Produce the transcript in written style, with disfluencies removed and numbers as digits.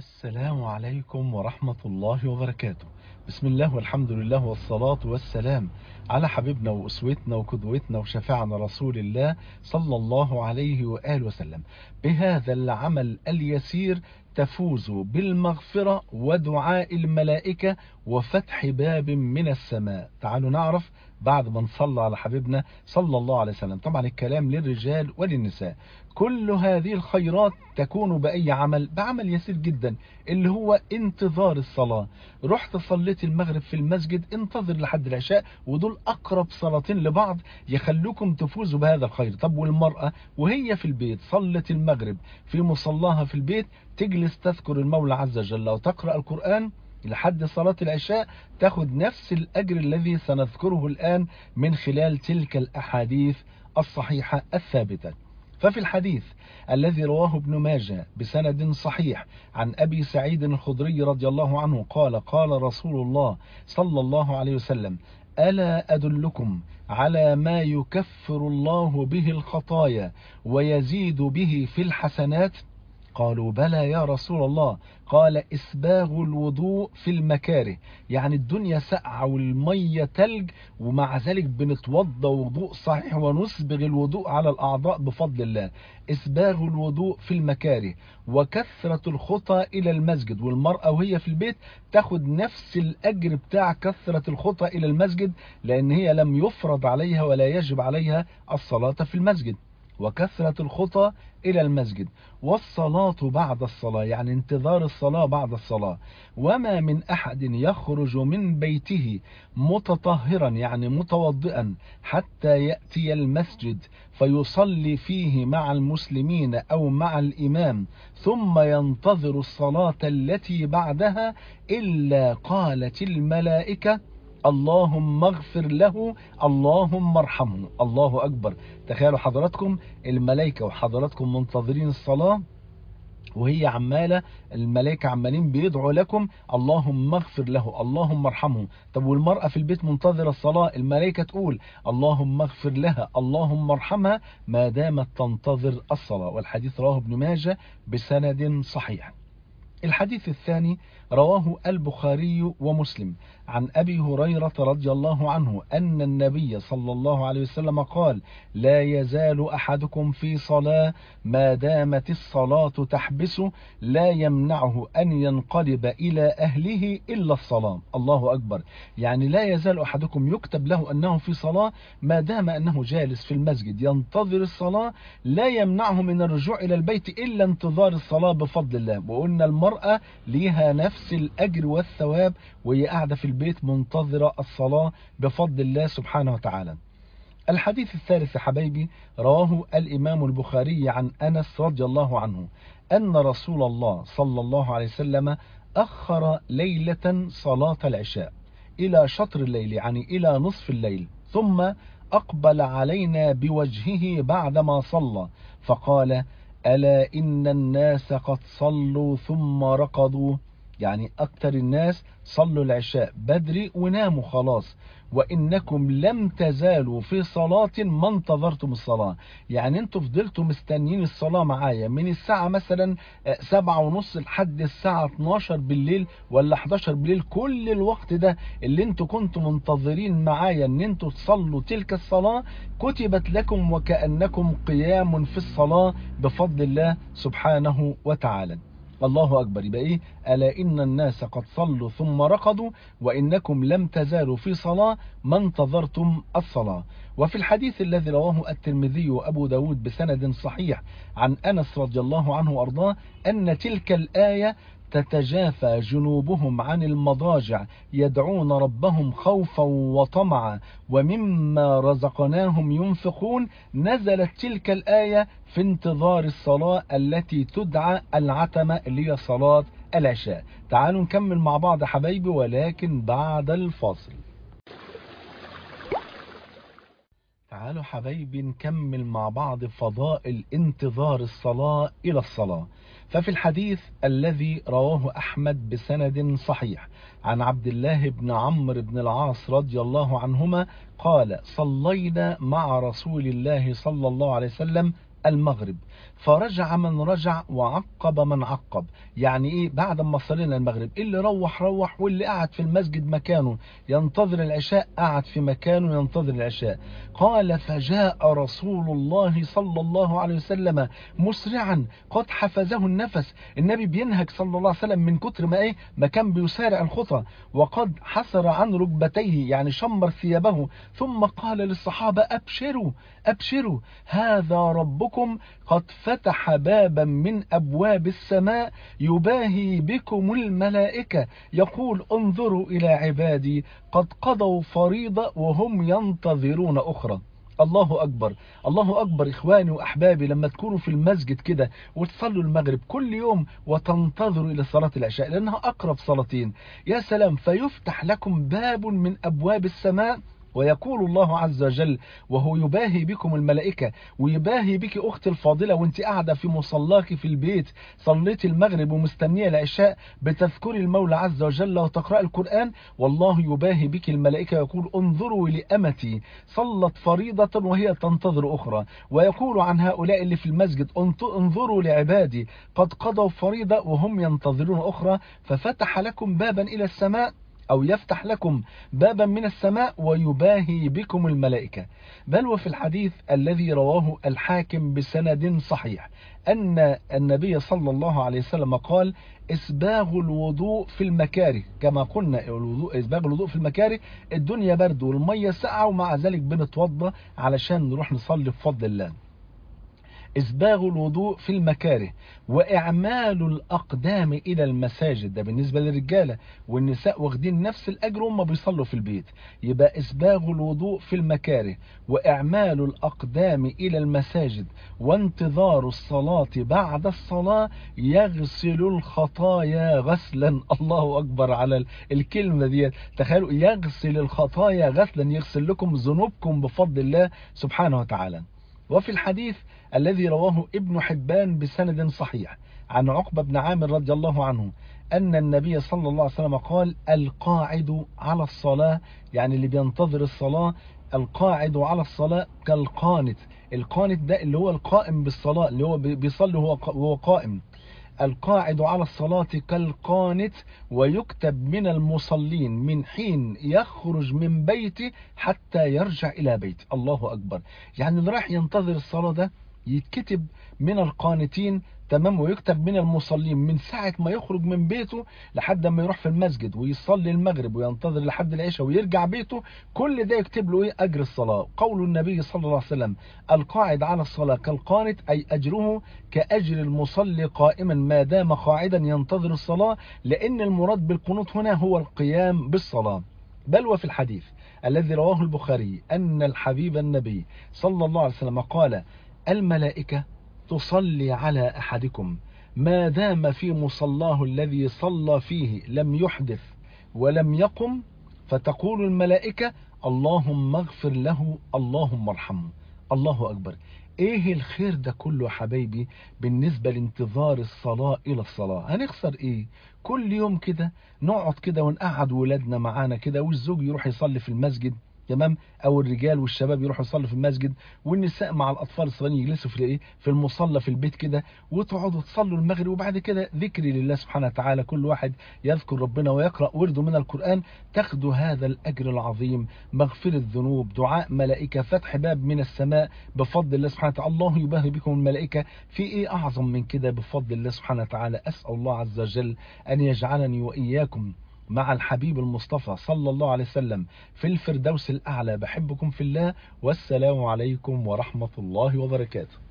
السلام عليكم ورحمة الله وبركاته. بسم الله والحمد لله والصلاة والسلام على حبيبنا وأسوتنا وقدوتنا وشفاعنا رسول الله صلى الله عليه وآله وسلم. بهذا العمل اليسير تفوز بالمغفرة ودعاء الملائكة وفتح باب من السماء. تعالوا نعرف بعد ما نصلى على حبيبنا صلى الله عليه وسلم. طبعا الكلام للرجال وللنساء. كل هذه الخيرات تكون بأي عمل؟ بعمل يسير جدا اللي هو انتظار الصلاة. رحت صليت المغرب في المسجد، انتظر لحد العشاء، ودول أقرب صلاتين لبعض يخلوكم تفوزوا بهذا الخير. طب والمرأة وهي في البيت صلت المغرب في مصلاها في البيت، تجلس تذكر المولى عز وجل وتقرأ القرآن لحد صلاة العشاء، تاخد نفس الأجر الذي سنذكره الآن من خلال تلك الأحاديث الصحيحة الثابتة. ففي الحديث الذي رواه ابن ماجه بسند صحيح عن أبي سعيد الخدري رضي الله عنه قال: قال رسول الله صلى الله عليه وسلم: ألا أدلكم على ما يكفر الله به الخطايا ويزيد به في الحسنات؟ قالوا: بلى يا رسول الله. قال: إسباغ الوضوء في المكاره، يعني الدنيا سقعة والمية تلج ومع ذلك بنتوضى وضوء صحيح ونسبغ الوضوء على الأعضاء بفضل الله. إسباغ الوضوء في المكاره وكثرة الخطى إلى المسجد، والمرأة وهي في البيت تاخد نفس الأجر بتاع كثرة الخطى إلى المسجد، لأن هي لم يفرض عليها ولا يجب عليها الصلاة في المسجد. وكثرة الخطى إلى المسجد والصلاة بعد الصلاة، يعني انتظار الصلاة بعد الصلاة. وما من أحد يخرج من بيته متطهرا، يعني متوضئا، حتى يأتي المسجد فيصلي فيه مع المسلمين أو مع الإمام ثم ينتظر الصلاة التي بعدها إلا قالت الملائكة: اللهم اغفر له، اللهم ارحمه. الله أكبر. تخيلوا حضراتكم الملائكة وحضراتكم منتظرين الصلاة، وهي عمالة الملائكة عمالين بيدعوا لكم: اللهم اغفر له، اللهم ارحمه. طب والمرأة في البيت منتظرة الصلاة، الملائكة تقول: اللهم اغفر لها، اللهم ارحمها، ما دامت تنتظر الصلاة. والحديث رواه ابن ماجه بسند صحيح. الحديث الثاني رواه البخاري ومسلم عن أبي هريرة رضي الله عنه أن النبي صلى الله عليه وسلم قال: لا يزال أحدكم في صلاة ما دامت الصلاة تحبسه، لا يمنعه أن ينقلب إلى أهله إلا الصلاة. الله أكبر. يعني لا يزال أحدكم يكتب له أنه في صلاة ما دام أنه جالس في المسجد ينتظر الصلاة، لا يمنعه من الرجوع إلى البيت إلا انتظار الصلاة بفضل الله. وقلنا المرأة ليها نفس الأجر والثواب وهي قاعدة في البيت منتظرة الصلاة بفضل الله سبحانه وتعالى. الحديث الثالث يا حبايبي رواه الإمام البخاري عن أنس رضي الله عنه أن رسول الله صلى الله عليه وسلم أخر ليلة صلاة العشاء إلى شطر الليل، يعني إلى نصف الليل، ثم أقبل علينا بوجهه بعدما صلى فقال: ألا إن الناس قد صلوا ثم رقدوا، يعني أكتر الناس صلوا العشاء بدري وناموا خلاص، وإنكم لم تزالوا في صلاة ما انتظرتم الصلاة. يعني انتوا فضلتوا مستنيين الصلاة معايا من الساعة مثلا 7:30 لحد الساعة 12 بالليل ولا 11 بالليل، كل الوقت ده اللي انتوا كنتوا منتظرين معايا ان انتوا تصلوا تلك الصلاة كتبت لكم وكأنكم قيام في الصلاة بفضل الله سبحانه وتعالى. الله أكبر. يبقى إيه؟ ألا إن الناس قد صلوا ثم رقدوا وإنكم لم تزالوا في صلاة ما انتظرتم الصلاة. وفي الحديث الذي رواه الترمذي وأبو داود بسند صحيح عن أنس رضي الله عنه وأرضاه أن تلك الآية: تتجافى جنوبهم عن المضاجع يدعون ربهم خوفا وطمعا ومما رزقناهم ينفقون، نزلت تلك الآية في انتظار الصلاة التي تدعى العتمة اللي هي صلاة العشاء. تعالوا نكمل مع بعض حبايبي ولكن بعد الفاصل. تعالوا حبايبي نكمل مع بعض فضائل انتظار الصلاة إلى الصلاة. ففي الحديث الذي رواه أحمد بسند صحيح عن عبد الله بن عمرو بن العاص رضي الله عنهما قال: صلينا مع رسول الله صلى الله عليه وسلم المغرب، فرجع من رجع وعقب من عقب. يعني ايه؟ بعد ما صلينا المغرب اللي روح روح، واللي قعد في المسجد مكانه ينتظر العشاء قعد في مكانه ينتظر العشاء. قال فجاء رسول الله صلى الله عليه وسلم مسرعا قد حفزه النفس. النبي بينهج صلى الله عليه وسلم من كتر ما ايه ما كان بيسارع الخطى، وقد حسر عن ركبتيه يعني شمر ثيابه، ثم قال للصحابة أبشروا أبشروا، هذا ربكم قد فتح بابا من أبواب السماء يباهي بكم الملائكة، يقول انظروا إلى عبادي قد قضوا فريضة وهم ينتظرون أخرى. الله أكبر الله أكبر. إخواني وأحبابي، لما تكونوا في المسجد كده وتصلوا المغرب كل يوم وتنتظروا إلى صلاة العشاء لأنها أقرب صلاتين، يا سلام، فيفتح لكم باب من أبواب السماء، ويقول الله عز وجل وهو يباهي بكم الملائكة، ويباهي بك أختي الفاضلة وانت قاعدة في مصلاك في البيت صليت المغرب ومستنية العشاء بتذكري المولى عز وجل وتقرأ القرآن، والله يباهي بك الملائكة يقول انظروا لأمتي صلت فريضة وهي تنتظر أخرى. ويقول عن هؤلاء اللي في المسجد انظروا لعبادي قد قضوا فريضة وهم ينتظرون أخرى. ففتح لكم بابا إلى السماء أو يفتح لكم بابا من السماء ويباهي بكم الملائكة. بل وفي الحديث الذي رواه الحاكم بسند صحيح أن النبي صلى الله عليه وسلم قال إسباغ الوضوء في المكاره، كما قلنا إسباغ الوضوء في المكاره، الدنيا برد والمية ساقعة ومع ذلك بنتوضى علشان نروح نصلي بفضل الله. إسباغ الوضوء في المكاره، وإعمال الأقدام إلى المساجد، ده بالنسبة للرجالة، والنساء واخدين نفس الأجر وهم بيصلوا في البيت. يبقى إسباغ الوضوء في المكاره وإعمال الأقدام إلى المساجد وانتظار الصلاة بعد الصلاة يغسل الخطايا غسلا. الله أكبر على الكلمة دي. تخيلوا، يغسل الخطايا غسلا، يغسل لكم ذنوبكم بفضل الله سبحانه وتعالى. وفي الحديث الذي رواه ابن حبان بسند صحيح عن عقبة بن عامر رضي الله عنه أن النبي صلى الله عليه وسلم قال القاعد على الصلاة، يعني اللي بينتظر الصلاة، القاعد على الصلاة كالقانت. القانت ده اللي هو القائم بالصلاة، اللي هو بيصلي وهو قائم. القاعد على الصلاة كالقانت، ويكتب من المصلين من حين يخرج من بيته حتى يرجع إلى بيته. الله أكبر. يعني اللي راح ينتظر الصلاة ده يتكتب من القانتين، تمام، ويكتب من المصلين من ساعة ما يخرج من بيته لحد ما يروح في المسجد ويصلي المغرب وينتظر لحد العشاء ويرجع بيته، كل ده يكتب له ايه؟ أجر الصلاة. قول النبي صلى الله عليه وسلم القاعد على الصلاة كالقانت، أي أجره كأجر المصلي قائما ما دام قاعدا ينتظر الصلاة، لأن المراد بالقنوت هنا هو القيام بالصلاة. بل وفي الحديث الذي رواه البخاري أن الحبيب النبي صلى الله عليه وسلم قال الملائكة تصلي على أحدكم ما دام في مصلاه الذي صلى فيه لم يحدث ولم يقم، فتقول الملائكة اللهم اغفر له اللهم ارحمه. الله أكبر. ايه الخير ده كله يا حبايبي بالنسبة لانتظار الصلاة الى الصلاة؟ هنخسر ايه؟ كل يوم كده نقعد كده ونقعد ولادنا معانا كده، والزوج يروح يصلي في المسجد، تمام، او الرجال والشباب يروحوا يصلوا في المسجد، والنساء مع الاطفال الصغيرين يجلسوا في ايه في المصلى في البيت كده، وتقعدوا تصلوا المغرب، وبعد كده ذكري لله سبحانه وتعالى، كل واحد يذكر ربنا ويقرأ ورده من القرآن، تاخدوا هذا الاجر العظيم، مغفرة ذنوب، دعاء ملائكة، فتح باب من السماء بفضل الله سبحانه وتعالى. الله يباهي بكم الملائكة. في ايه اعظم من كده بفضل الله سبحانه وتعالى؟ اسأل الله عز وجل ان يجعلني واياكم مع الحبيب المصطفى صلى الله عليه وسلم في الفردوس الأعلى. بحبكم في الله، والسلام عليكم ورحمة الله وبركاته.